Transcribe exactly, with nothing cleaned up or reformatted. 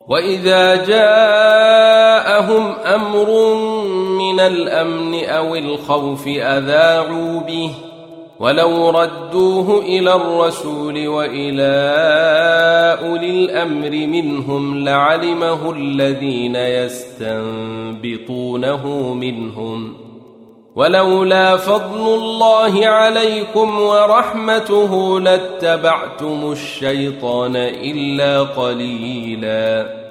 وإذا جاءهم أمر من الأمن أو الخوف أذاعوا به ولو ردوه إلى الرسول وإلى أولي الأمر منهم لعلمه الذين يستنبطونه منهم ولولا فضل الله عليكم ورحمته لاتبعتم الشيطان إلا قليلا